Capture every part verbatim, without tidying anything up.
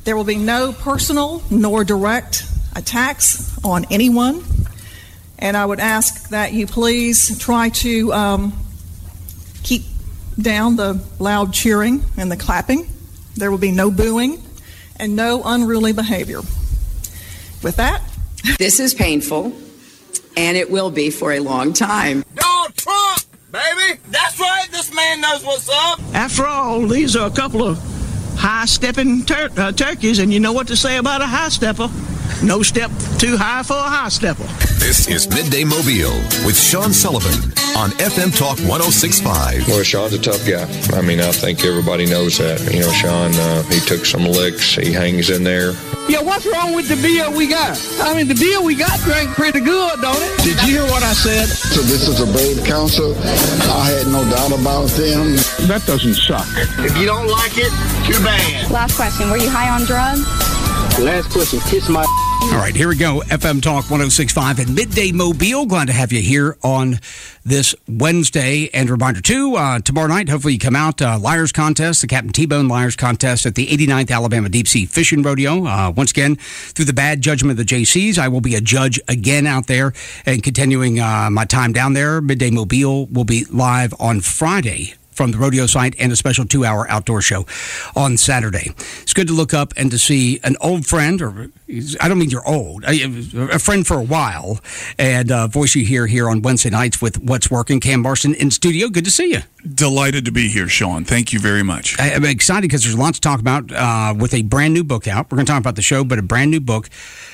There will be no personal nor direct attacks on anyone. And I would ask that you please try to um, keep down the loud cheering and the clapping. There will be no booing and no unruly behavior. With that, this is painful, and it will be for a long time. Donald Trump, baby! That's right, this man knows what's up! After all, these are a couple of high-stepping tur- uh, turkeys, and you know what to say about a high-stepper. No step too high for a high-stepper. This is Midday Mobile with Sean Sullivan on F M Talk one oh six point five. Well, Sean's a tough guy. I mean, I think everybody knows that. You know, Sean, uh, he took some licks. He hangs in there. Yeah, what's wrong with the beer we got? I mean, the beer we got drank pretty good, don't it? Did you hear what I said? So this is a brave council. I had no doubt about them. That doesn't suck. If you don't like it, too bad. Last question. Were you high on drugs? Last question. Kiss my... All right, here we go. F M Talk one oh six point five at Midday Mobile. Glad to have you here on this Wednesday. And a reminder, too, uh, tomorrow night, hopefully you come out, uh, Liars Contest, the Captain T-Bone Liars Contest at the eighty-ninth Alabama Deep Sea Fishing Rodeo. Uh, once again, through the bad judgment of the J Cs, I will be a judge again out there and continuing uh, my time down there. Midday Mobile will be live on Friday from the rodeo site and a special two-hour outdoor show on Saturday. It's good to look up and to see an old friend, or I don't mean you're old, a friend for a while, and uh, voice you hear here on Wednesday nights with What's Working. Cam Marston in studio. Good to see you. Delighted to be here, Sean. Thank you very much. I'm excited because there's lots to talk about uh, with a brand new book out. We're going to talk about the show, but a brand new book.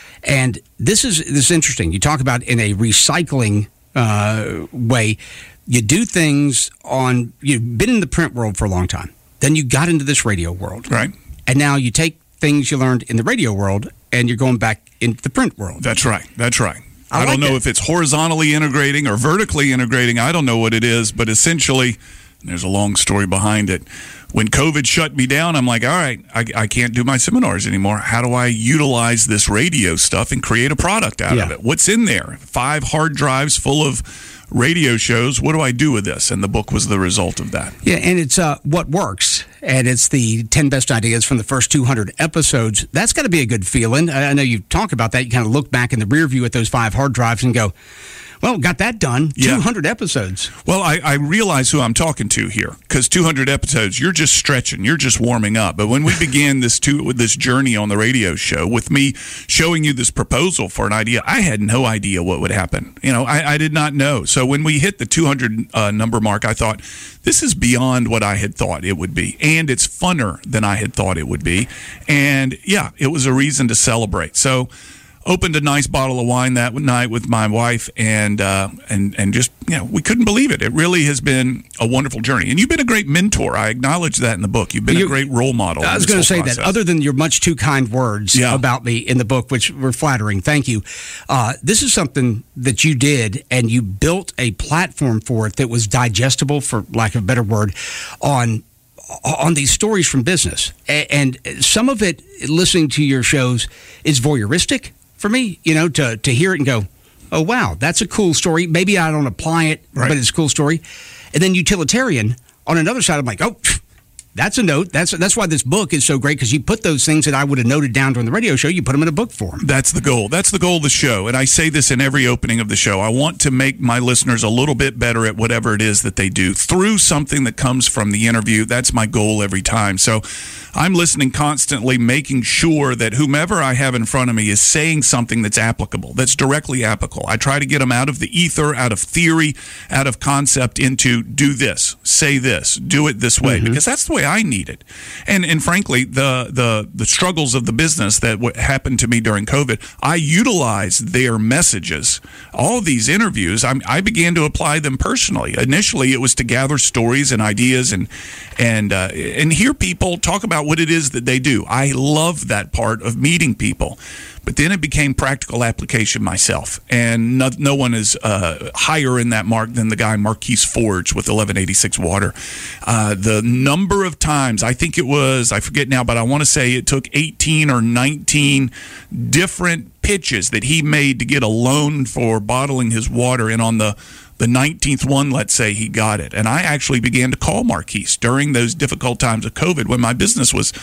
And this is, this is interesting. You talk about in a recycling uh, way. You do things on, you've been in the print world for a long time. Then you got into this radio world. Right. And now you take things you learned in the radio world and you're going back into the print world. That's right. That's right. I, I don't like know it. if it's horizontally integrating or vertically integrating. I don't know what it is, but essentially, there's a long story behind it. When COVID shut me down, I'm like, all right, I, I can't do my seminars anymore. How do I utilize this radio stuff and create a product out Yeah. of it? What's in there? Five hard drives full of radio shows. What do I do with this? And the book was the result of that. Yeah, and it's uh, What Works, and it's the ten best ideas from the first two hundred episodes. That's got to be a good feeling. I I know you talk about that. You kind of look back in the rear view at those five hard drives and go, well, got that done. Yeah. two hundred episodes. Well, I, I realize who I'm talking to here, because two hundred episodes, you're just stretching, you're just warming up. But when we began this two, this journey on the radio show, with me showing you this proposal for an idea, I had no idea what would happen. You know, I, I did not know. So when we hit the two hundred uh, number mark, I thought, this is beyond what I had thought it would be. And it's funner than I had thought it would be. And yeah, it was a reason to celebrate. So opened a nice bottle of wine that night with my wife, and uh, and and just, you know, we couldn't believe it. It really has been a wonderful journey. And you've been a great mentor. I acknowledge that in the book. You've been You- a great role model. I in was this going to whole say process. that, other than your much too kind words Yeah. about me in the book, which were flattering, thank you. Uh, this is something that you did, and you built a platform for it that was digestible, for lack of a better word, on on these stories from business. A- And some of it, listening to your shows, is voyeuristic for me, you know, to, to hear it and go, oh, wow, that's a cool story. Maybe I don't apply it, Right. but it's a cool story. And then utilitarian, on another side, I'm like, oh, pfft, that's a note. That's that's why this book is so great, because you put those things that I would have noted down during the radio show, you put them in a book form. That's the goal. That's the goal of the show. And I say this in every opening of the show. I want to make my listeners a little bit better at whatever it is that they do through something that comes from the interview. That's my goal every time. So I'm listening constantly, making sure that whomever I have in front of me is saying something that's applicable, that's directly applicable. I try to get them out of the ether, out of theory, out of concept, into do this, say this, do it this way, mm-hmm. because that's the way I need it. And and frankly, the the the struggles of the business that w- happened to me during COVID, I utilized their messages. All these interviews, I, I began to apply them personally. Initially, it was to gather stories and ideas and and uh, and hear people talk about what it is that they do. I love that part of meeting people. But then it became practical application myself. And no, no one is uh, higher in that mark than the guy Marquise Forge with eleven eighty-six Water. Uh, the number of times, I think it was, I forget now, but I want to say it took eighteen or nineteen different pitches that he made to get a loan for bottling his water. And on the The nineteenth one, let's say, he got it. And I actually began to call Marquise during those difficult times of COVID when my business was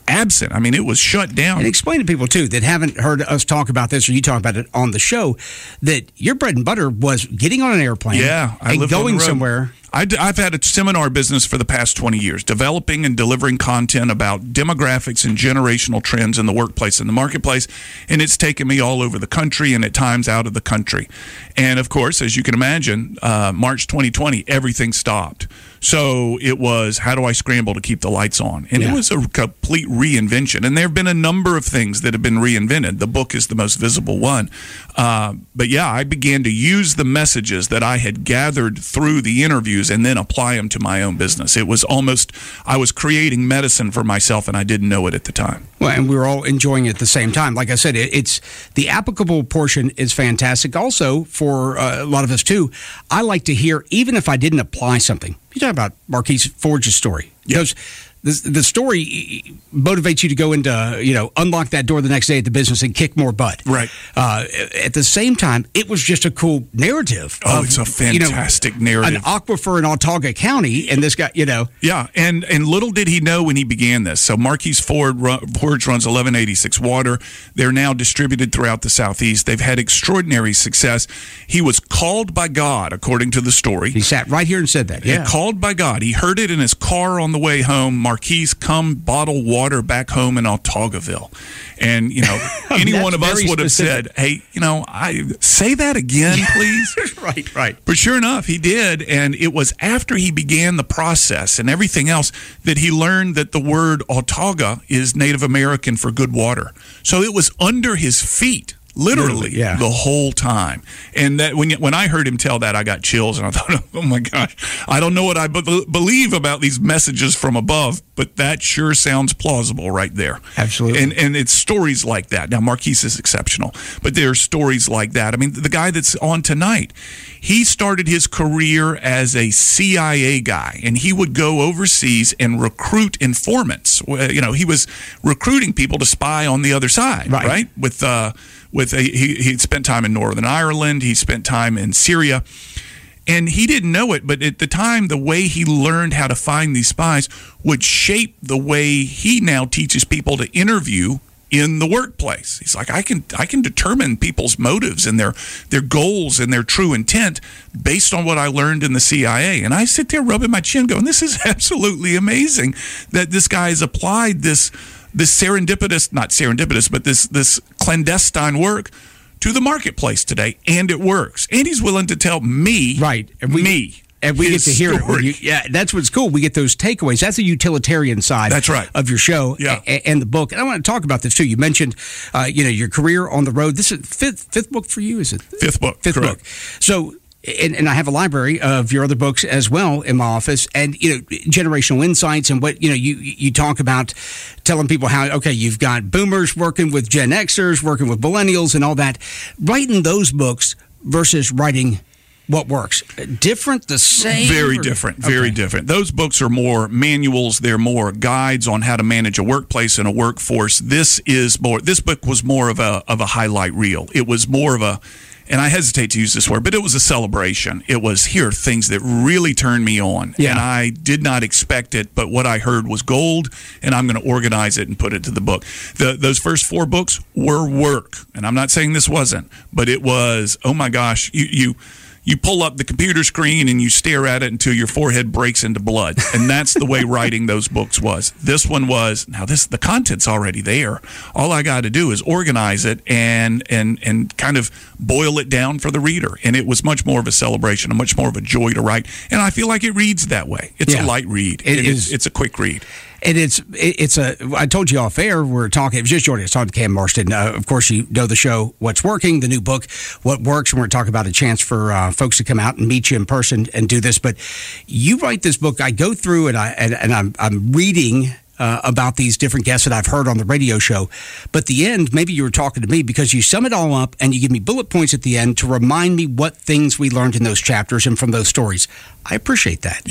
absent. I mean, it was shut down. And explain to people, too, that haven't heard us talk about this or you talk about it on the show, that your bread and butter was getting on an airplane yeah, I and lived on going the road. somewhere. I d- I've had a seminar business for the past twenty years, developing and delivering content about demographics and generational trends in the workplace and the marketplace, and it's taken me all over the country and at times out of the country. And, of course, as you can imagine, uh, March twenty twenty, everything stopped. So it was, how do I scramble to keep the lights on? And yeah. it was a complete reinvention. And there have been a number of things that have been reinvented. The book is the most visible one. Uh, but, yeah, I began to use the messages that I had gathered through the interviews and then apply them to my own business. It was almost, I was creating medicine for myself, and I didn't know it at the time. Well, and we were all enjoying it at the same time. Like I said, it, it's the applicable portion is fantastic. Also, for uh, a lot of us, too, I like to hear, even if I didn't apply something, you talk about Marquise Forge's story. Because the, the story motivates you to go into, you know, unlock that door the next day at the business and kick more butt. Right. Uh, at the same time, it was just a cool narrative. Oh, of, it's a fantastic you know, narrative. An aquifer in Autauga County, and this guy, you know. Yeah, and, and little did he know when he began this. So Marquise Ford, Forge runs eleven eighty-six Water. They're now distributed throughout the Southeast. They've had extraordinary success. He was called by God, according to the story. He sat right here and said that, yeah. Called by God. He heard it in his car on the way home. Marquise, come bottle water back home in Autaugaville. And, you know, any one of us would have said, hey, you know, I say that again, please. Right, right. But sure enough, he did. And it was after he began the process and everything else that he learned that the word Autauga is Native American for good water. So it was under his feet. Literally, yeah. the whole time. And that when when I heard him tell that, I got chills, and I thought, oh my gosh, I don't know what I be- believe about these messages from above, but that sure sounds plausible right there. Absolutely. And and it's stories like that. Now, Marquise is exceptional, but there are stories like that. I mean, the guy that's on tonight, he started his career as a C I A guy, and he would go overseas and recruit informants. You know, he was recruiting people to spy on the other side, right? right? With uh, with a, he he spent time in Northern Ireland, he spent time in Syria, and he didn't know it. But at the time, the way he learned how to find these spies would shape the way he now teaches people to interview in the workplace. He's like, I can I can determine people's motives and their their goals and their true intent based on what I learned in the C I A. And I sit there rubbing my chin going, this is absolutely amazing that this guy has applied this this serendipitous, not serendipitous, but this this clandestine work to the marketplace today, and it works. And he's willing to tell me, right, and we, me, and we get to hear story. it. When you, yeah, that's what's cool. We get those takeaways. That's the utilitarian side. That's right. Of your show, yeah. and, and the book. And I want to talk about this too. You mentioned, uh, you know, your career on the road. This is fifth fifth book for you, is it? Fifth book. Fifth correct. book. So. And, and I have a library of your other books as well in my office, and you know, generational insights and what you know. You you talk about telling people how okay, you've got boomers working with Gen Xers, working with millennials, and all that. Writing those books versus writing what works, different, the same, very or? different, very okay. different. Those books are more manuals. They're more guides on how to manage a workplace and a workforce. This is more. This book was more of a of a highlight reel. It was more of a. And I hesitate to use this word, but it was a celebration. It was, here are things that really turned me on. Yeah. And I did not expect it, but what I heard was gold, and I'm going to organize it and put it to the book. The, those first four books were work. And I'm not saying this wasn't, but it was, oh my gosh, you... you You pull up the computer screen and you stare at it until your forehead breaks into blood. And that's the way writing those books was. This one was, now this the content's already there. All I got to do is organize it and and and kind of boil it down for the reader. And it was much more of a celebration, and much more of a joy to write. And I feel like it reads that way. It's yeah. a light read. It and is. It's, it's a quick read. And it's it's a. I told you off air. We're talking. It was just Jordan. I was talking to Cam Marston. Uh, of course, you know the show. What's working? The new book, What Works. And we're talking about a chance for uh, folks to come out and meet you in person and do this. But you write this book. I go through and I and, and I'm I'm reading. Uh, about these different guests that I've heard on the radio show. But the end, maybe you were talking to me because you sum it all up and you give me bullet points at the end to remind me what things we learned in those chapters and from those stories. I appreciate that. Yeah.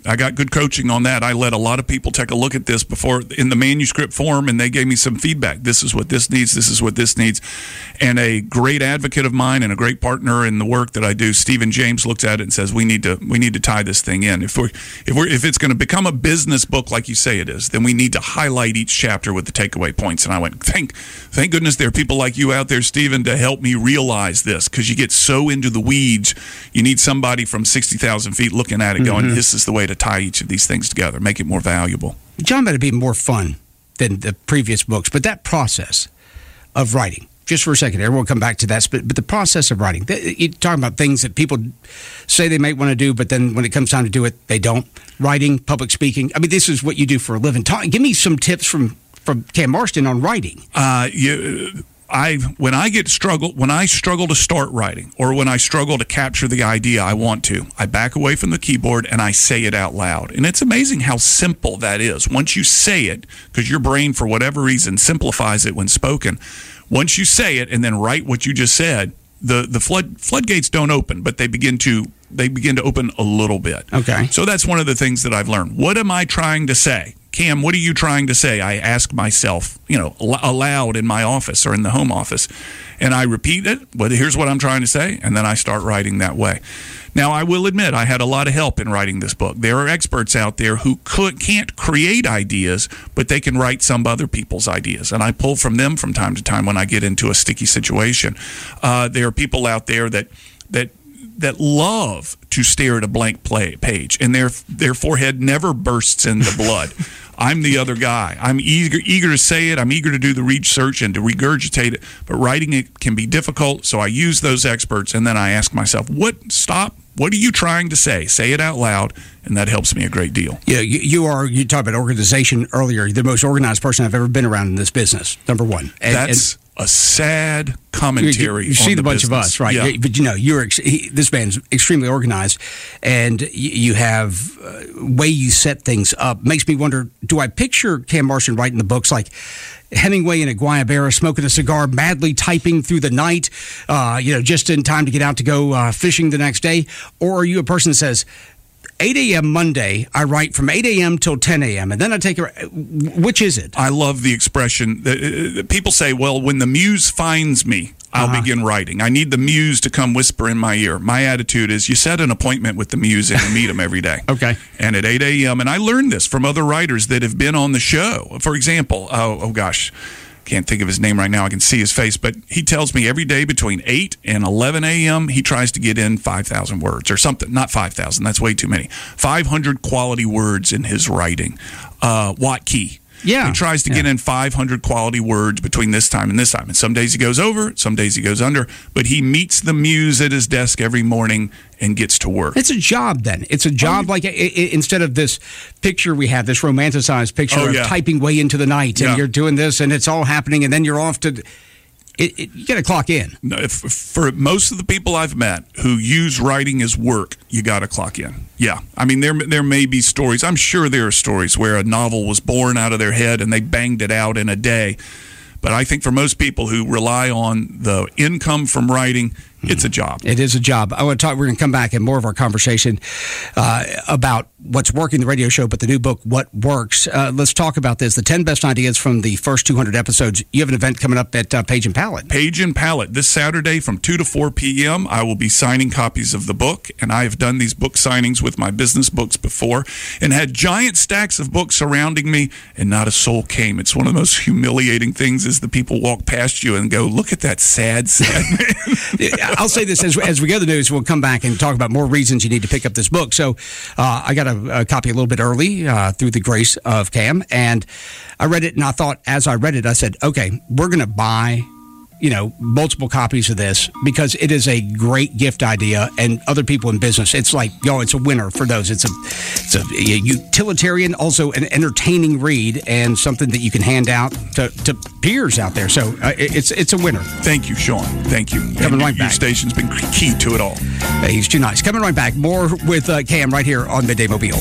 I got good coaching on that. I let a lot of people take a look at this before in the manuscript form, and they gave me some feedback. This is what this needs. This is what this needs. And a great advocate of mine and a great partner in the work that I do, Stephen James, looks at it and says, we need to we need to tie this thing in. If we're if we're if it's going to become a business book like you say it is, then we need to highlight each chapter with the takeaway points. And I went, thank thank goodness there are people like you out there, Stephen, to help me realize this, because you get so into the weeds. You need somebody from sixty thousand feet looking at it going, mm-hmm. this is the way to tie each of these things together, make it more valuable. John, better be more fun than the previous books, but that process of writing, just for a second, everyone will come back to that, but, but the process of writing, you're talking about things that people say they might want to do, but then when it comes time to do it, they don't. Writing, public speaking, I mean, this is what you do for a living. Talk, give me some tips from, from Cam Marston on writing. Uh, you... I when I get struggle when I struggle to start writing, or when I struggle to capture the idea I want to, I back away from the keyboard and I say it out loud. And it's amazing how simple that is. Once you say it, because your brain, for whatever reason, simplifies it when spoken. Once you say it and then write what you just said, the the flood floodgates don't open, but they begin to they begin to open a little bit. Okay. So that's one of the things that I've learned. What am I trying to say? Cam, what are you trying to say? I ask myself, you know, aloud in my office or in the home office, and I repeat it. But here's what I'm trying to say, and then I start writing that way. Now, I will admit I had a lot of help in writing this book. There are experts out there who could, can't create ideas, but they can write some other people's ideas, and I pull from them from time to time when I get into a sticky situation. Uh, there are people out there that that. that love to stare at a blank play page, and their their forehead never bursts into blood. I'm the other guy. I'm eager eager to say it. I'm eager to do the research and to regurgitate it, but writing it can be difficult, so I use those experts, and then I ask myself, what, stop, what are you trying to say? Say it out loud, and that helps me a great deal. Yeah, you, you are, you talked about organization earlier, You're the most organized person I've ever been around in this business, number one. And, That's... And, a sad commentary. You, you see on the, the bunch business. of us, right? Yeah. But you know, you're ex- he, this man's extremely organized, and you, you have uh, way you set things up. Makes me wonder: do I picture Cam Marston writing the books like Hemingway in a Guayabera, smoking a cigar, madly typing through the night, uh, you know, just in time to get out to go uh, fishing the next day, or are you a person that says, eight a.m. Monday, I write from eight a.m. till ten a.m., and then I take a... Which is it? I love the expression. That, uh, people say, well, when the muse finds me, I'll uh-huh. begin writing. I need the muse to come whisper in my ear. My attitude is you set an appointment with the muse and you meet him every day. Okay. And at eight a.m., and I learned this from other writers that have been on the show. For example, oh, oh gosh... can't think of his name right now. I can see his face, but he tells me every day between eight and eleven a.m. he tries to get in five thousand words or something. Not five thousand. That's way too many. five hundred quality words in his writing. Uh, Watt Key. Yeah. He tries to yeah. get in five hundred quality words between this time and this time. And some days he goes over, some days he goes under, but he meets the muse at his desk every morning and gets to work. It's a job then. It's a job oh, like it, it, instead of this picture we have, this romanticized picture oh, of yeah. typing way into the night and yeah. you're doing this and it's all happening and then you're off to... It, it, you got to clock in. No, if, for most of the people I've met who use writing as work, you got to clock in. Yeah. I mean, there there may be stories. I'm sure there are stories where a novel was born out of their head and they banged it out in a day. But I think for most people who rely on the income from writing, it's a job. It is a job. I want to talk. We're going to come back in more of our conversation uh, about what's working the radio show, but the new book, What Works. Uh, let's talk about this. The ten best ideas from the first two hundred episodes. You have an event coming up at uh, Page and Palette. Page and Palette. This Saturday from two to four p.m. I will be signing copies of the book, and I have done these book signings with my business books before and had giant stacks of books surrounding me, and not a soul came. It's one of the most humiliating things is the people walk past you and go, look at that sad, sad man. I'll say this as, as we go to the news, we'll come back and talk about more reasons you need to pick up this book. So uh, I got a, a copy a little bit early uh, through the grace of Cam, and I read it, and I thought, as I read it, I said, okay, we're going to buy, you know, multiple copies of this because it is a great gift idea, and other people in business, it's like, yo, it's a winner for those. It's a, it's a utilitarian, also an entertaining read, and something that you can hand out to, to peers out there. So uh, it's it's a winner. Thank you, Sean. Thank you. Coming and right your back. Station's been key to it all. Hey, he's too nice. Coming right back. More with uh, Cam right here on Midday Mobile.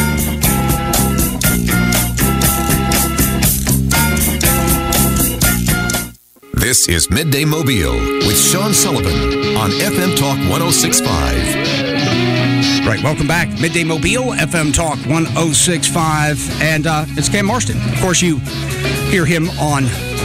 This is Midday Mobile with Sean Sullivan on F M Talk one oh six point five. Right, welcome back. Midday Mobile, F M Talk one oh six point five. And uh, it's Cam Marston. Of course, you hear him on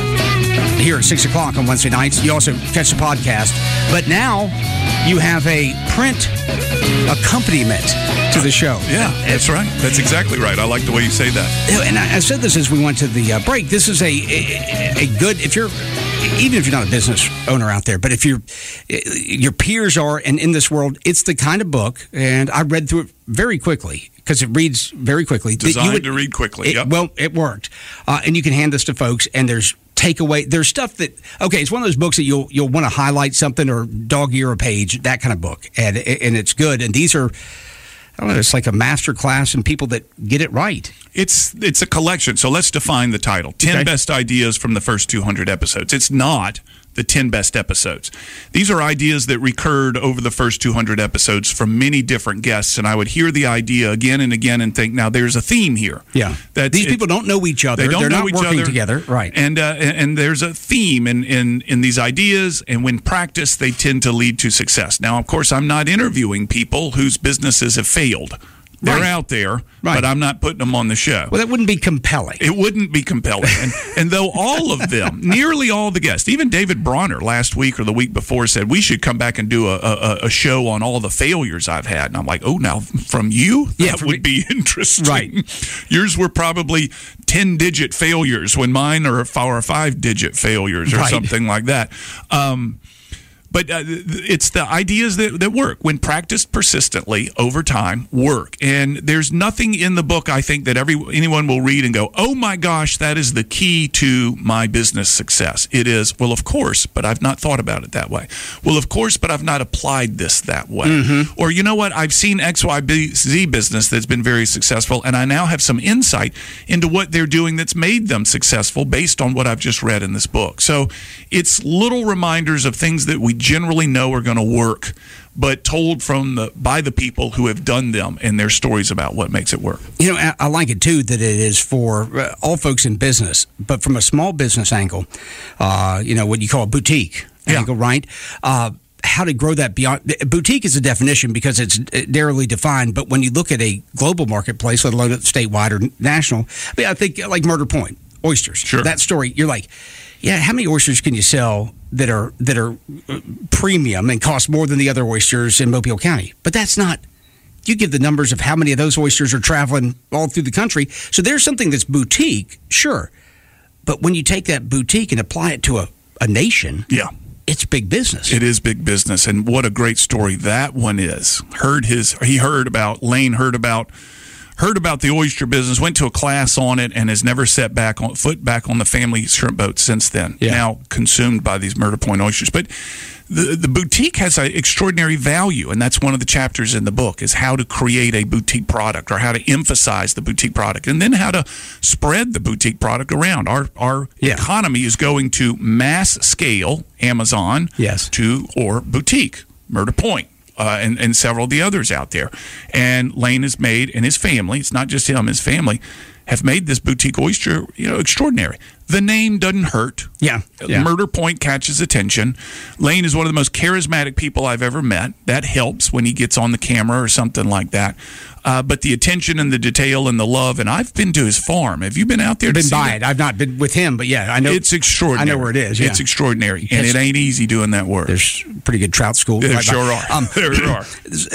here at six o'clock on Wednesday nights. You also catch the podcast. But now you have a print accompaniment to the show. Yeah, that's right. That's exactly right. I like the way you say that. And I said this as we went to the uh, break. This is a, a, a good, if you're, even if you're not a business owner out there, but if you're, your peers are, and in this world, it's the kind of book, and I read through it very quickly, because it reads very quickly. Designed would, to read quickly, it, yep. Well, it worked. Uh, and you can hand this to folks, and there's takeaway. There's stuff that, okay, it's one of those books that you'll you'll want to highlight something or dog ear a page, that kind of book, and and it's good. And these are, I don't know, it's like a master class in people that get it right. It's it's a collection. So let's define the title. ten okay. Best Ideas from the First two hundred Episodes. It's not the ten best episodes. These are ideas that recurred over the first two hundred episodes from many different guests, and I would hear the idea again and again and think, now there's a theme here. Yeah. That these it, people don't know each other. They don't They're know not each working other. together. Right. And, uh, and and there's a theme in, in, in these ideas, and when practiced, they tend to lead to success. Now, of course, I'm not interviewing people whose businesses have failed. They're right. out there, right. but I'm not putting them on the show. Well, that wouldn't be compelling. It wouldn't be compelling. And, and though all of them, nearly all the guests, even David Bronner last week or the week before said, we should come back and do a, a, a show on all the failures I've had. And I'm like, oh, now from you? That yeah, would me. be interesting. Right. Yours were probably ten-digit failures when mine are four or five-digit failures or right. something like that. Um But uh, it's the ideas that, that work, when practiced persistently over time, work. And there's nothing in the book, I think, that every anyone will read and go, oh, my gosh, that is the key to my business success. It is, well, of course, but I've not thought about it that way. Well, of course, but I've not applied this that way. Mm-hmm. Or, you know what, I've seen X Y Z business that's been very successful, and I now have some insight into what they're doing that's made them successful based on what I've just read in this book. So it's little reminders of things that we generally know are going to work, but told from the by the people who have done them and their stories about what makes it work. You know, I, I like it too that it is for uh, all folks in business, but from a small business angle, uh, you know, what you call a boutique yeah. angle, right? Uh, how to grow that beyond. Boutique is a definition because it's narrowly defined, but when you look at a global marketplace, let alone statewide or national, I mean, I think like Murder Point, oysters. Sure. That story, you're like, yeah, how many oysters can you sell that are that are premium and cost more than the other oysters in Mobile County? But that's not. You give the numbers of how many of those oysters are traveling all through the country. So there's something that's boutique, sure. But when you take that boutique and apply it to a, a nation, yeah, it's big business. It is big business, and what a great story that one is. Heard his, he heard about Lane. Heard about. Heard about the oyster business, went to a class on it, and has never set back on foot back on the family shrimp boat since then. Yeah. Now consumed by these Murder Point oysters. But the the boutique has an extraordinary value, and that's one of the chapters in the book, is how to create a boutique product, or how to emphasize the boutique product, and then how to spread the boutique product around. Our our yeah. economy is going to mass scale, Amazon, yes. to or boutique, Murder Point. Uh, and, and several of the others out there. And Lane has made, and his family, it's not just him, his family, have made this boutique oyster, you know, extraordinary. The name doesn't hurt. Yeah. yeah. Murder Point catches attention. Lane is one of the most charismatic people I've ever met. That helps when he gets on the camera or something like that. Uh, but the attention and the detail and the love, and I've been to his farm. Have you been out there? I've to been see by that? it. I've not been with him, but yeah, I know. It's extraordinary. I know where it is. Yeah. It's extraordinary, and it ain't easy doing that work. There's pretty good trout school. There right sure are. Um, there are.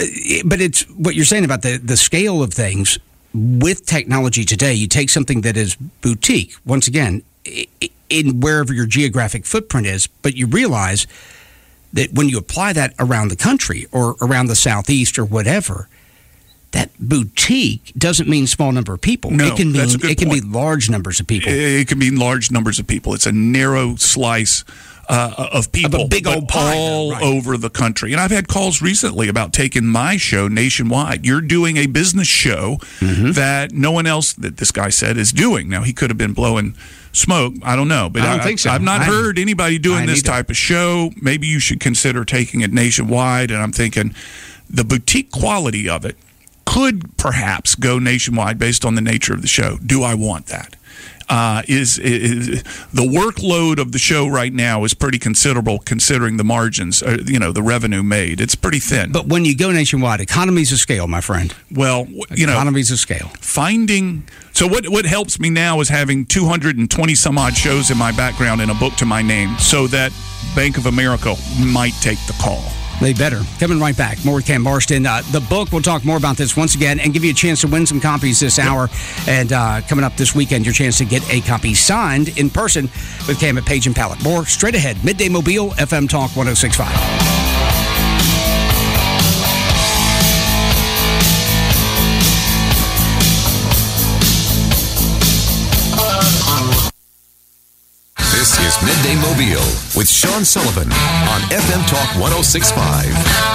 But it's what you're saying about the, the scale of things with technology today. You take something that is boutique, once again, in wherever your geographic footprint is, but you realize that when you apply that around the country or around the Southeast or whatever, that boutique doesn't mean small number of people. No, it can mean that's a good it can point. be large numbers of people. It can mean large numbers of people. It's a narrow slice uh, of people, of a big old pie, all right. over the country. And I've had calls recently about taking my show nationwide. You're doing a business show mm-hmm. that no one else, that this guy said, is doing. Now, he could have been blowing smoke. I don't know. But I don't I, think so. I've not I, heard anybody doing I this either. type of show. Maybe you should consider taking it nationwide. And I'm thinking the boutique quality of it could perhaps go nationwide based on the nature of the show. Do I want that? uh, is, is the workload of the show right now is pretty considerable considering the margins, uh, you know, the revenue made. It's pretty thin. But when you go nationwide, economies of scale, my friend. Well, you know, economies of scale. Finding so what what helps me now is having two hundred twenty some odd shows in my background and a book to my name, so that Bank of America might take the call. They better. Coming right back. More with Cam Marston. Uh, the book, we'll talk more about this once again and give you a chance to win some copies this hour. And uh, coming up this weekend, your chance to get a copy signed in person with Cam at Page and Pallet. More straight ahead. Midday Mobile, F M Talk one oh six point five. This is Midday Mobile with Sean Sullivan on F M Talk one oh six point five.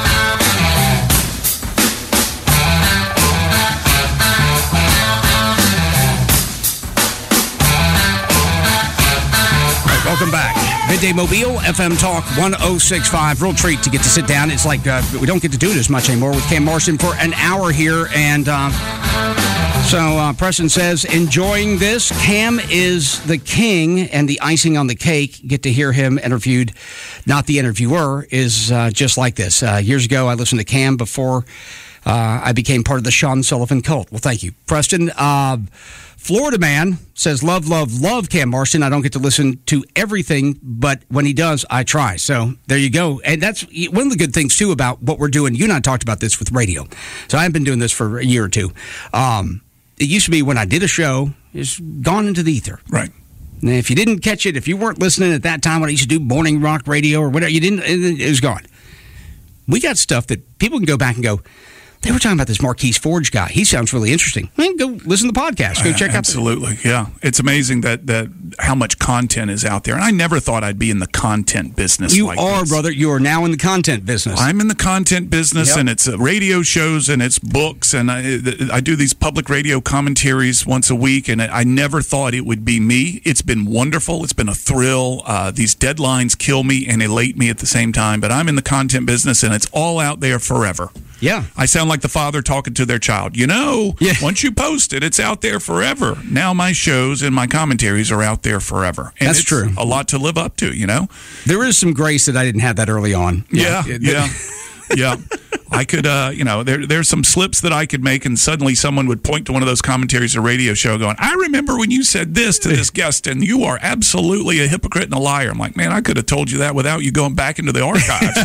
Welcome back. Midday Mobile, F M Talk one oh six point five. Real treat to get to sit down. It's like uh, we don't get to do it as much anymore with Cam Marston for an hour here. And uh, so uh, Preston says, enjoying this. Cam is the king and the icing on the cake. Get to hear him interviewed, not the interviewer, is uh, just like this. Uh, years ago, I listened to Cam before uh, I became part of the Sean Sullivan cult. Well, thank you. Preston, uh, Florida man says, love, love, love Cam Marston. I don't get to listen to everything, but when he does, I try. So there you go. And that's one of the good things, too, about what we're doing. You and I talked about this with radio. So I've been doing this for a year or two. Um, it used to be when I did a show, it's gone into the ether. Right. And if you didn't catch it, if you weren't listening at that time when I used to do morning rock radio or whatever, you didn't, it was gone. We got stuff that people can go back and go, they were talking about this Marquise Forge guy. He sounds really interesting. I mean, go listen to the podcast. Go check uh, out. Absolutely, yeah. It's amazing that that how much content is out there. And I never thought I'd be in the content business. You like are, this. brother. You are now in the content business. I'm in the content business, Yep. and it's uh, radio shows and it's books, and I, I do these public radio commentaries once a week. And I never thought it would be me. It's been wonderful. It's been a thrill. Uh, these deadlines kill me and elate me at the same time. But I'm in the content business, and it's all out there forever. Yeah. I sound like the father talking to their child. You know, yeah. once you post it, it's out there forever. Now my shows and my commentaries are out there forever. And That's it's true. a lot to live up to, you know? There is some grace that I didn't have that early on. Yeah, yeah, yeah. yeah. I could, uh, you know, there, there's some slips that I could make, and suddenly someone would point to one of those commentaries or radio show going, I remember when you said this to this guest, and you are absolutely a hypocrite and a liar. I'm like, man, I could have told you that without you going back into the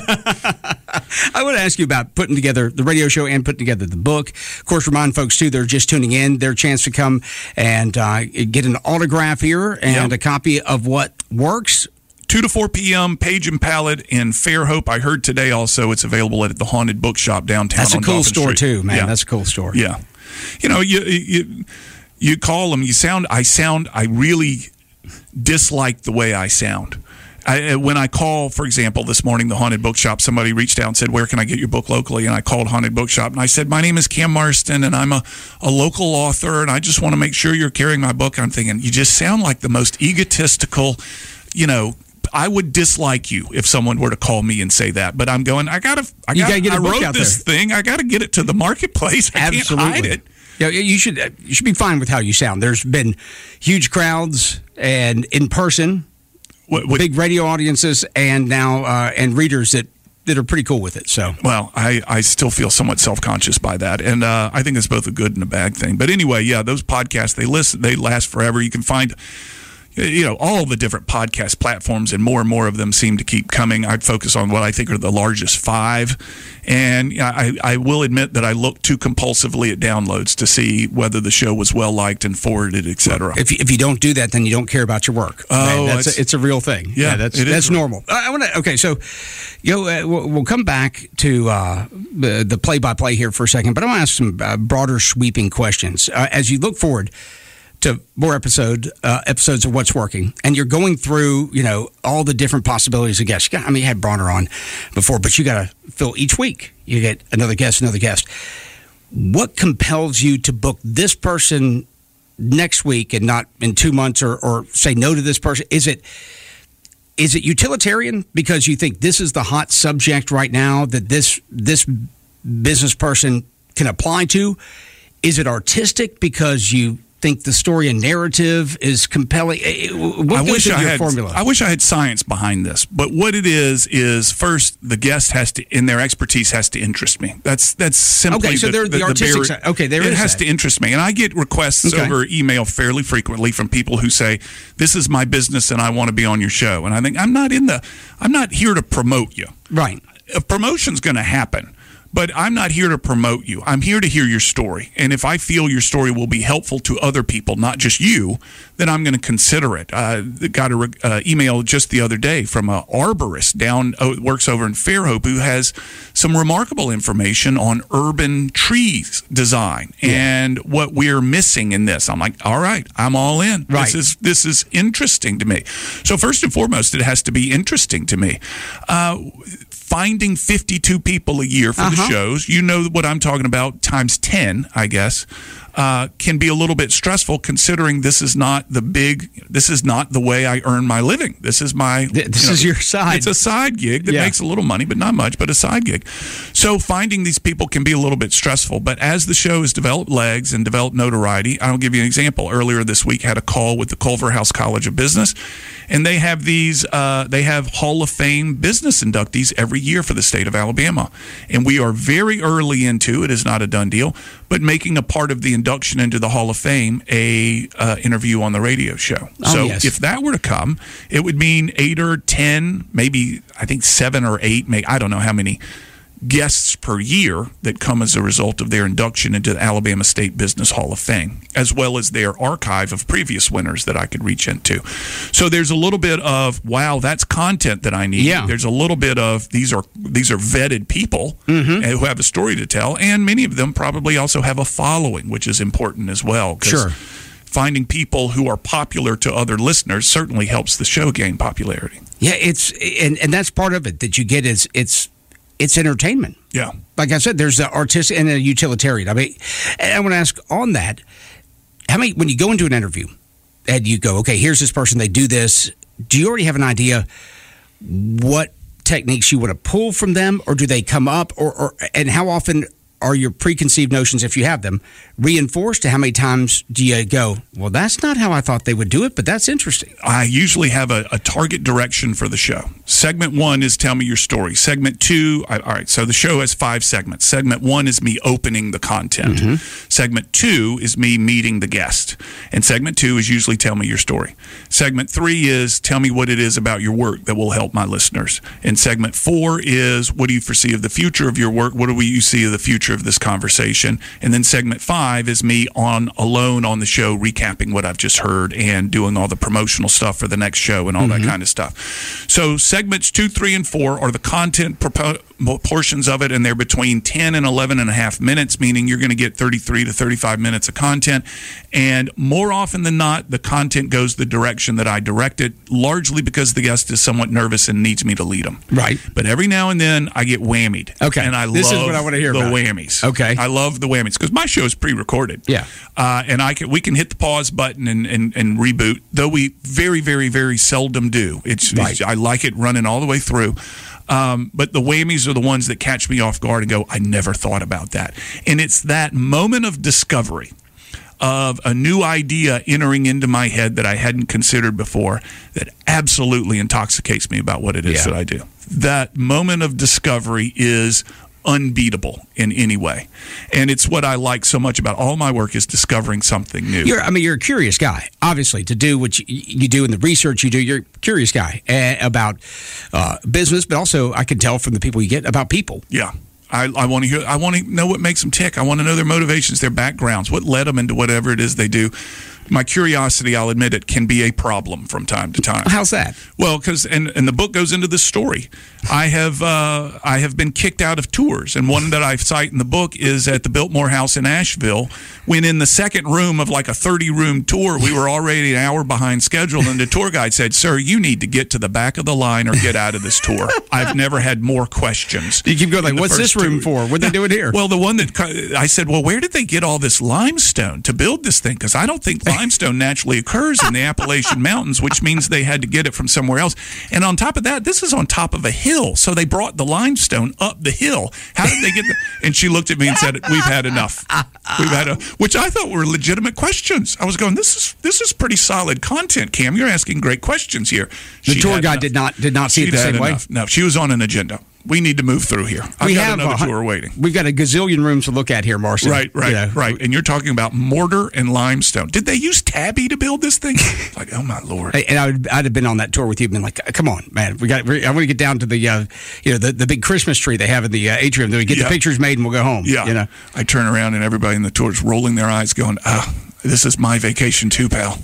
archives. I want to ask you about putting together the radio show and putting together the book. Of course, remind folks, too, they're just tuning in, their chance to come and uh, get an autograph here and Yep. a copy of what works. two to four p.m., Page and Pallet in Fairhope. I heard today also it's available at the Haunted Bookshop downtown. That's a on cool Dolphin store, Street. too, man. Yeah. That's a cool store. Yeah. You know, you, you you call them, you sound, I sound, I really dislike the way I sound. I, when I call, for example, this morning, the Haunted Bookshop, somebody reached out and said, where can I get your book locally? And I called Haunted Bookshop, and I said, my name is Cam Marston, and I'm a, a local author, and I just want to make sure you're carrying my book. I'm thinking, you just sound like the most egotistical, you know, I would dislike you if someone were to call me and say that. But I'm going, I gotta, I You gotta, gotta get a I book wrote out this there. thing. I got to get it to the marketplace. I Absolutely. can't hide it. Yeah, you should you should be fine with how you sound. There's been huge crowds and in person, What, what, big radio audiences, and now uh, and readers that, that are pretty cool with it. So, well, I, I still feel somewhat self-conscious by that, and uh, I think it's both a good and a bad thing. But anyway, yeah, those podcasts, they listen, they last forever. You can find, you know, all the different podcast platforms, and more and more of them seem to keep coming. I'd focus on what I think are the largest five, and you know, I, I will admit that I look too compulsively at downloads to see whether the show was well liked and forwarded, et cetera. if you, if you don't do that, then you don't care about your work. Oh, Man, that's it's- a, it's a real thing. Yeah, that's it is that's real. normal. I, I want to okay. So, you know, uh, we'll, we'll come back to uh, the the play by play here for a second, but I want to ask some uh, broader, sweeping questions uh, as you look forward to more episode uh, episodes of What's Working, and you're going through, you know, all the different possibilities of guests. You got- I mean, you had Bronner on before, but you got to fill each week. You get another guest, another guest. What compels you to book this person next week and not in two months, or, or say no to this person? Is it is it utilitarian because you think this is the hot subject right now that this this business person can apply to? Is it artistic because you think the story and narrative is compelling? What I goes wish into I your had. formula? I wish I had science behind this, but what it is is first the guest has to, in their expertise, has to interest me. That's that's simply Okay, so the, they're the the artistic barrier- side. Okay, there it is has that. to interest me, and I get requests Okay. over email fairly frequently from people who say, "This is my business, and I want to be on your show." And I think I'm not in the. I'm not here to promote you. Right. A promotion's going to happen. But I'm not here to promote you. I'm here to hear your story. And if I feel your story will be helpful to other people, not just you, then I'm going to consider it. I uh, got an uh, email just the other day from an arborist down, oh, works over in Fairhope, who has some remarkable information on urban trees design yeah. and what we're missing in this. I'm like, all right, I'm all in. Right. This is this is interesting to me. So first and foremost, it has to be interesting to me. Uh, finding fifty-two people a year for uh-huh. the shows, you know what I'm talking about, times ten, I guess, uh, can be a little bit stressful considering this is not the big, this is not the way I earn my living. This is my... This you know, is your side. It's a side gig that yeah. makes a little money, but not much, but a side gig. So finding these people can be a little bit stressful, but as the show has developed legs and developed notoriety, I'll give you an example. Earlier this week, I had a call with the Culverhouse College of Business, and they have these, uh, they have Hall of Fame business inductees every year for the state of Alabama. And we are very early into, it is not a done deal, but making a part of the induction into the Hall of Fame a uh, interview on the radio show. Oh, so yes. if that were to come, it would mean eight or ten, maybe I think seven or eight, maybe, I don't know how many guests per year that come as a result of their induction into the Alabama State Business Hall of Fame, as well as their archive of previous winners that I could reach into. So there's a little bit of, wow, that's content that I need. Yeah. There's a little bit of, these are these are vetted people mm-hmm. who have a story to tell, and many of them probably also have a following, which is important as well. Sure. Finding people who are popular to other listeners certainly helps the show gain popularity. Yeah, it's and, and that's part of it that you get is it's it's entertainment. Yeah. Like I said, there's the artistic and a utilitarian. I mean, and I want to ask on that, how many, when you go into an interview and you go, okay, here's this person, they do this, do you already have an idea what techniques you want to pull from them, or do they come up, or, or and how often are your preconceived notions, if you have them, reinforced? To how many times do you go, well, that's not how I thought they would do it, but that's interesting? I usually have a, a target direction for the show. Segment one is tell me your story. Segment two, I, all right, so the show has five segments. Segment one is me opening the content. Mm-hmm. Segment two is me meeting the guest. And segment two is usually tell me your story. Segment three is tell me what it is about your work that will help my listeners. And segment four is what do you foresee of the future of your work? What do you see of the future of this conversation? And then segment five is me on alone on the show recapping what I've just heard and doing all the promotional stuff for the next show and all mm-hmm. that kind of stuff. So segments two, three, and four are the content propo- portions of it, and they're between ten and eleven and a half minutes, meaning you're going to get thirty-three to thirty-five minutes of content. And more often than not, the content goes the direction that I direct it, largely because the guest is somewhat nervous and needs me to lead them. Right. But every now and then I get whammied. Okay. And I this love is what I want to hear the about. whammies. Okay. I love the whammies because my show is pre-recorded. Yeah. Uh, and I can we can hit the pause button and, and, and reboot, though we very, very, very seldom do. It's, right. it's I like it running all the way through. Um, but the whammies are the ones that catch me off guard and go, I never thought about that. And it's that moment of discovery of a new idea entering into my head that I hadn't considered before that absolutely intoxicates me about what it is yeah. that I do. That moment of discovery is unbeatable in any way. And it's what I like so much about all my work is discovering something new. You're, I mean, you're a curious guy, obviously, to do what you, you do in the research you do. You're a curious guy uh, about uh, business, but also I can tell from the people you get about people. Yeah. I, I want to hear. I want to know what makes them tick. I want to know their motivations, their backgrounds, what led them into whatever it is they do. My curiosity, I'll admit it, can be a problem from time to time. How's that? Well, because and, and the book goes into this story. I have uh, I have been kicked out of tours, and one that I cite in the book is at the Biltmore House in Asheville. When in the second room of like a thirty-room tour, we were already an hour behind schedule, and the tour guide said, "Sir, you need to get to the back of the line or get out of this tour." I've never had more questions. You keep going like, "What's this room for? What are they doing here?" Well, the one that I said, "Well, where did they get all this limestone to build this thing?" Because I don't think limestone naturally occurs in the Appalachian Mountains, which means they had to get it from somewhere else. And on top of that, this is on top of a hill. So they brought the limestone up the hill. How did they get the... And she looked at me and said, we've had enough. We've had a... Which I thought were legitimate questions. I was going, this is this is pretty solid content, Cam. You're asking great questions here. The She tour had guide enough. did not did not see She'd it the had same way. enough. No, she was on an agenda. We need to move through here. I've we got have another a, tour waiting. We've got a gazillion rooms to look at here, Marcy. Right, right, You know, right. And you're talking about mortar and limestone. Did they use Tabby to build this thing? Like, oh my Lord! And I would, I'd have been on that tour with you, and been like, "Come on, man, we got. I want to get down to the, uh, you know, the, the big Christmas tree they have in the uh, atrium. Then we get Yeah. the pictures made, and we'll go home." Yeah. you know. I turn around and everybody in the tour is rolling their eyes, going, "Ah, this is my vacation too, pal."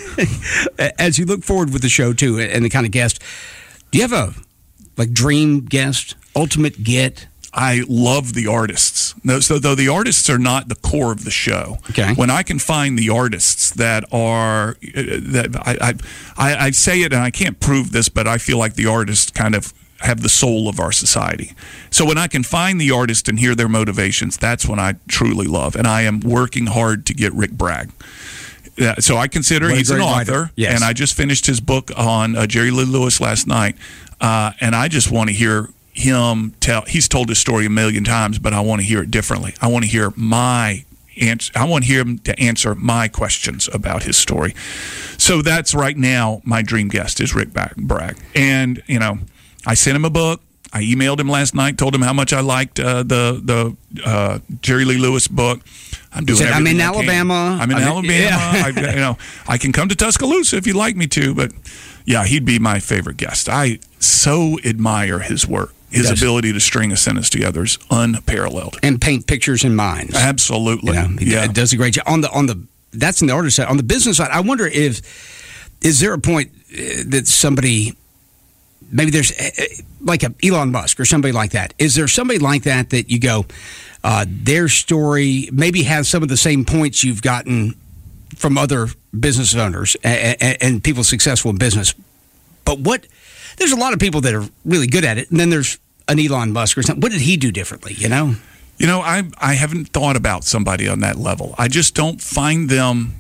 As you look forward with the show too, and the kind of guest, do you have a like dream guest, ultimate get? I love the artists. No, so though the artists are not the core of the show, okay. when I can find the artists that are uh, that I, I I I say it and I can't prove this, but I feel like the artists kind of have the soul of our society. So when I can find the artist and hear their motivations, that's when I truly love. And I am working hard to get Rick Bragg. Yeah, so I consider What a he's an great author, writer. Yes. and I just finished his book on uh, Jerry Lee Lewis last night, uh, and I just want to hear him tell. He's told his story a million times, but I want to hear it differently. I want to hear my answer. I want to hear him to answer my questions about his story. So that's right now my dream guest is Rick Bragg, and you know, I sent him a book. I emailed him last night, told him how much I liked uh, the the uh, Jerry Lee Lewis book. I'm doing. Said, I'm in everything I can. Alabama. I'm in I'm in- Alabama. yeah. I, you know, I can come to Tuscaloosa if you'd like me to, but yeah, he'd be my favorite guest. I so admire his work. His does. ability to string a sentence together is unparalleled. And paint pictures in minds. Absolutely. You know, he yeah. does a great job on the on the. That's in the artist side. On the business side, I wonder if is there a point uh, that somebody. Maybe there's uh, like a Elon Musk or somebody like that. Is there somebody like that that you go, uh, their story maybe has some of the same points you've gotten from other business owners and, and, and people successful in business, but what? There's a lot of people that are really good at it, and then there's an Elon Musk or something. What did he do differently? You know. You know, I I haven't thought about somebody on that level. I just don't find them.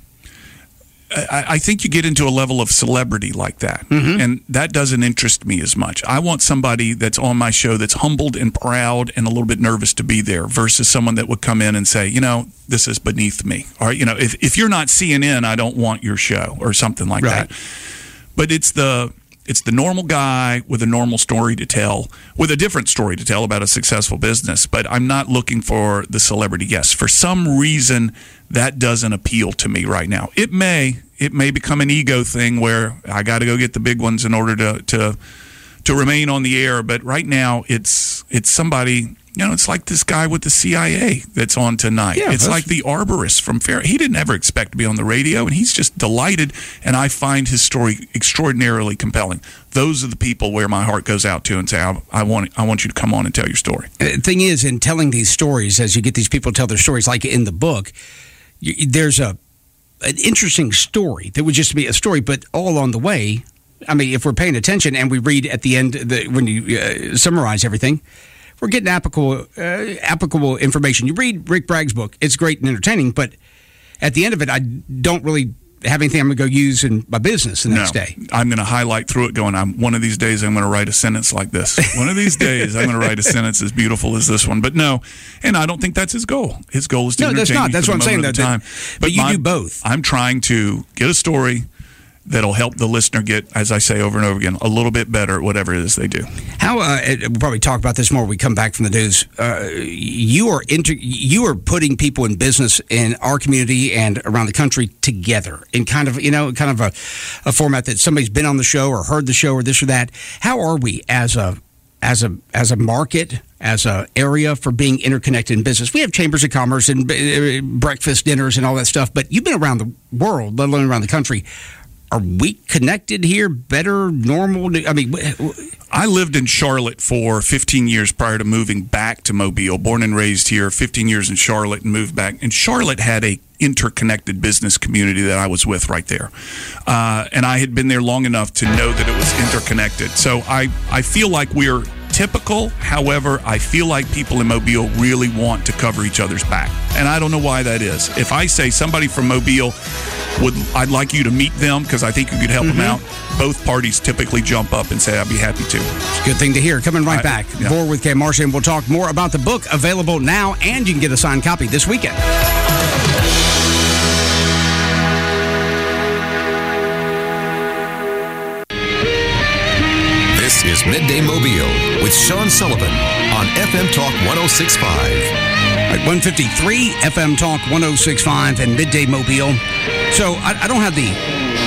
I, I think you get into a level of celebrity like that, Mm-hmm. and that doesn't interest me as much. I want somebody that's on my show that's humbled and proud and a little bit nervous to be there versus someone that would come in and say, you know, this is beneath me. Or, you know, if, if you're not C N N, I don't want your show or something like Right. that. But it's the... It's the normal guy with a normal story to tell, with a different story to tell about a successful business. But I'm not looking for the celebrity guest. For some reason, that doesn't appeal to me right now. It may. It may become an ego thing where I got to go get the big ones in order to to to remain on the air. But right now, it's it's somebody. You know, it's like this guy with the C I A that's on tonight. Yeah, it's that's- like the arborist from Fair. He didn't ever expect to be on the radio, and he's just delighted. And I find his story extraordinarily compelling. Those are the people where my heart goes out to and say, I, I want I want you to come on and tell your story. The thing is, in telling these stories, as you get these people to tell their stories, like in the book, you, there's a an interesting story that would just be a story, but all along the way, I mean, if we're paying attention and we read at the end the, when you uh, summarize everything, we're getting applicable uh, applicable information. You read Rick Bragg's book; it's great and entertaining, but at the end of it, I don't really have anything I'm going to go use in my business the next no, day. I'm going to highlight through it going, I'm, one of these days I'm going to write a sentence like this. One of these days I'm going to write a sentence as beautiful as this one. But no, and I don't think that's his goal. His goal is to No, that's entertain not. you That's for what the I'm saying, moment that- of the that- time. but you my- do both. I'm trying to get a story that'll help the listener get, as I say over and over again, a little bit better at whatever it is they do. How uh, we'll probably talk about this more when we come back from the news. Uh, you are inter- you are putting people in business in our community and around the country together in kind of you know kind of a, a format that somebody's been on the show or heard the show or this or that. How are we as a as a as a market, as a area for being interconnected in business? We have chambers of commerce and uh, breakfast dinners and all that stuff, but you've been around the world, let alone around the country. Are we connected here? Better, normal? I mean, I lived in Charlotte for fifteen years prior to moving back to Mobile. Born and raised here, fifteen years in Charlotte and moved back. And Charlotte had a interconnected business community that I was with right there. Uh, and I had been there long enough to know that it was interconnected. So I, I feel like we're typical. However, I feel like people in Mobile really want to cover each other's back. And I don't know why that is. If I say somebody from Mobile, would I'd like you to meet them because I think you could help mm-hmm. them out, both parties typically jump up and say, I'd be happy to. It's a good thing to hear. Coming right I, back. Yeah. More with Cam Marston. We'll talk more about the book available now, and you can get a signed copy this weekend. This is Midday Mobile with Sean Sullivan on F M Talk one oh six point five. At one fifty-three F M Talk one oh six point five and Midday Mobile. So I, I don't have the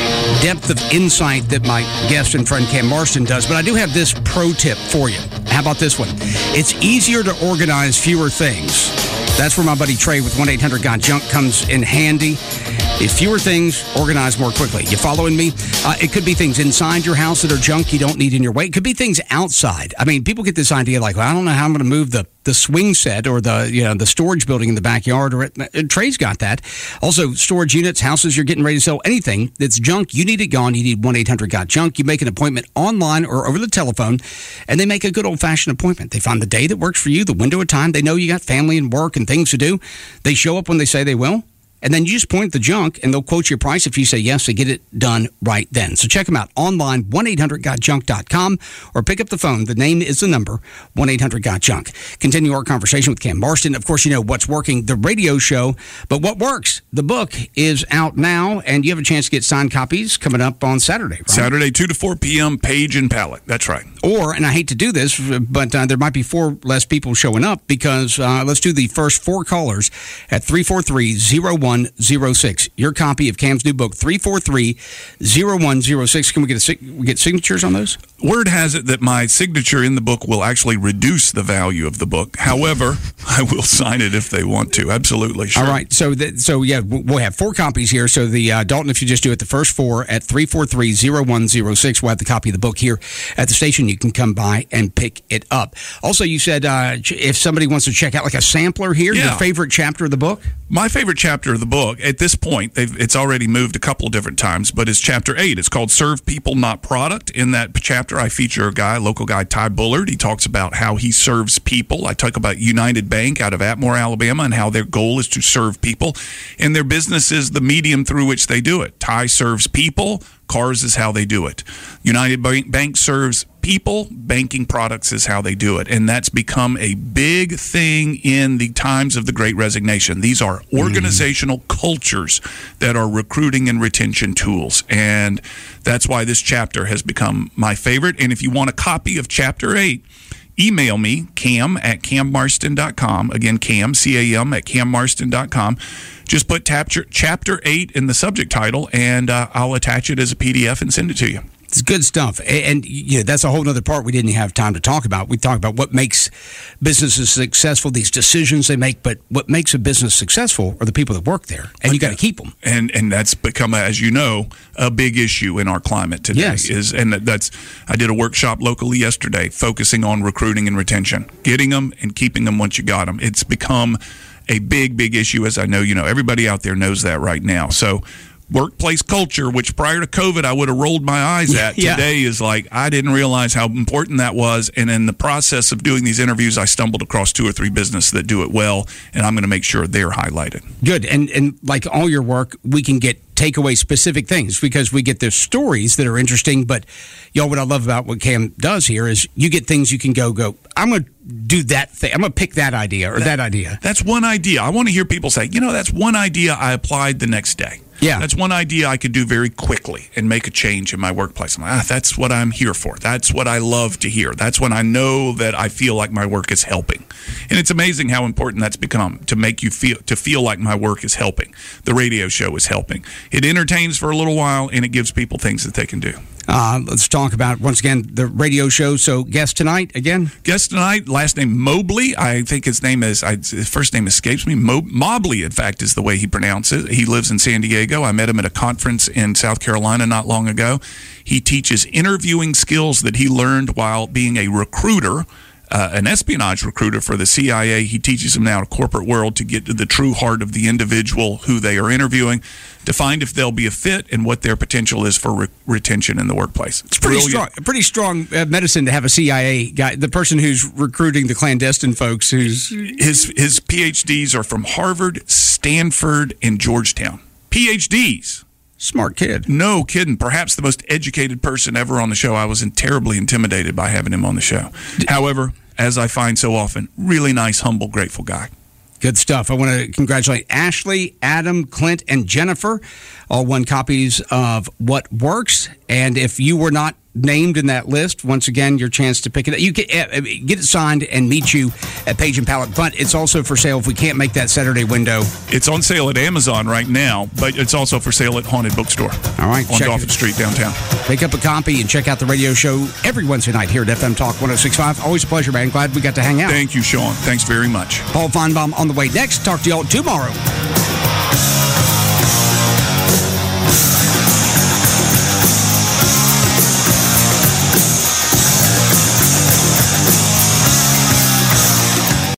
depth of insight that my guest and friend Cam Marston does, but I do have this pro tip for you. How about this one? It's easier to organize fewer things. That's where my buddy Trey with one eight hundred got junk comes in handy. If fewer things, organize more quickly. You following me? Uh, it could be things inside your house that are junk you don't need in your way. It could be things outside. I mean, people get this idea like, well, I don't know how I'm going to move the, the swing set or the you know the storage building in the backyard. Or it, uh, Trey's got that. Also, storage units, houses you're getting ready to sell, anything that's junk, you need it gone. You need one eight hundred got junk. You make an appointment online or over the telephone, and they make a good old-fashioned appointment. They find the day that works for you, the window of time. They know you got family and work and things to do. They show up when they say they will. And then you just point at the junk, and they'll quote you a price. If you say yes, they get it done right then. So check them out online, one eight hundred got junk dot com, or pick up the phone. The name is the number, one eight hundred got junk. Continue our conversation with Cam Marston. Of course, you know what's working, the radio show. But what works? The book is out now, and you have a chance to get signed copies coming up on Saturday, right? Saturday, two to four p.m., Page and Pallet. That's right. Or, and I hate to do this, but uh, there might be four less people showing up because uh, let's do the first four callers at three four three, zero one zero six. Your copy of Cam's new book, three four three, zero one zero six. Can we get a, we get signatures on those? Word has it that my signature in the book will actually reduce the value of the book. However, I will sign it if they want to. Absolutely. Sure. All right. So, that, so yeah, we'll have four copies here. So the uh, Dalton, if you just do it the first four at three four three, zero one zero six, we'll have the copy of the book here at the station. You can come by and pick it up. Also, you said uh, if somebody wants to check out like a sampler here, yeah. your favorite chapter of the book? My favorite chapter of the book, at this point, they've, it's already moved a couple of different times, but it's chapter eight. It's called Serve People, Not Product. In that chapter, I feature a guy, local guy, Ty Bullard. He talks about how he serves people. I talk about United Bank out of Atmore, Alabama, and how their goal is to serve people. And their business is the medium through which they do it. Ty serves people. Cars is how they do it. United Bank serves people. Banking products is how they do it. And that's become a big thing in the times of the Great Resignation. These are organizational mm. cultures that are recruiting and retention tools. And that's why this chapter has become my favorite. And if you want a copy of chapter eight, email me, cam at cam marston dot com. Again, Cam, C A M, at cam marston dot com. Just put chapter, chapter eight in the subject title, and uh, I'll attach it as a P D F and send it to you. It's good stuff. And, and yeah, that's a whole other part we didn't have time to talk about. We talked about what makes businesses successful, these decisions they make, but what makes a business successful are the people that work there, and you got to keep them. And and that's become, a, as you know, a big issue in our climate today. Yes. Is and that's I did a workshop locally yesterday focusing on recruiting and retention, getting them and keeping them once you got them. It's become a big, big issue, as I know you know. Everybody out there knows that right now. So workplace culture, which prior to COVID I would have rolled my eyes at, yeah. today is like, I didn't realize how important that was. And in the process of doing these interviews, I stumbled across two or three businesses that do it well, and I'm going to make sure they're highlighted. Good. And, and like all your work, we can get take away specific things because we get the stories that are interesting. But, y'all, what I love about what Cam does here is you get things you can go, go, I'm going to do that thing. I'm going to pick that idea or that, that idea. That's one idea. I want to hear people say, you know, that's one idea I applied the next day. Yeah. That's one idea I could do very quickly and make a change in my workplace. I'm like, ah, that's what I'm here for. That's what I love to hear. That's when I know that I feel like my work is helping. And it's amazing how important that's become to make you feel, to feel like my work is helping. The radio show is helping. It entertains for a little while, and it gives people things that they can do. Uh, let's talk about, once again, the radio show. So, guest tonight, again? Guest tonight, last name Mobley. I think his name is, I, his first name escapes me. Mo- Mobley, in fact, is the way he pronounces it. He lives in San Diego. I met him at a conference in South Carolina not long ago. He teaches interviewing skills that he learned while being a recruiter uh, an espionage recruiter for the C I A. He teaches them now in a corporate world to get to the true heart of the individual who they are interviewing, to find if they'll be a fit and what their potential is for re- retention in the workplace. It's pretty Brilliant. strong, pretty strong uh, medicine to have a C I A guy, the person who's recruiting the clandestine folks. Who's his his P H Ds are from Harvard, Stanford, and Georgetown. P H Ds. Smart kid. No kidding. Perhaps the most educated person ever on the show. I was in, terribly intimidated by having him on the show. However, as I find so often, really nice, humble, grateful guy. Good stuff. I want to congratulate Ashley, Adam, Clint, and Jennifer. All won copies of What Works. And if you were not named in that list, once again, your chance to pick it up. You can uh, get it signed and meet you at Page and Pallet. But it's also for sale if we can't make that Saturday window. It's on sale at Amazon right now, but it's also for sale at Haunted Bookstore. All right. On Dolphin Street downtown. Pick up a copy and check out the radio show every Wednesday night here at F M Talk one oh six point five. Always a pleasure, man. Glad we got to hang out. Thank you, Sean. Thanks very much. Paul Feinbaum on the way next. Talk to y'all tomorrow.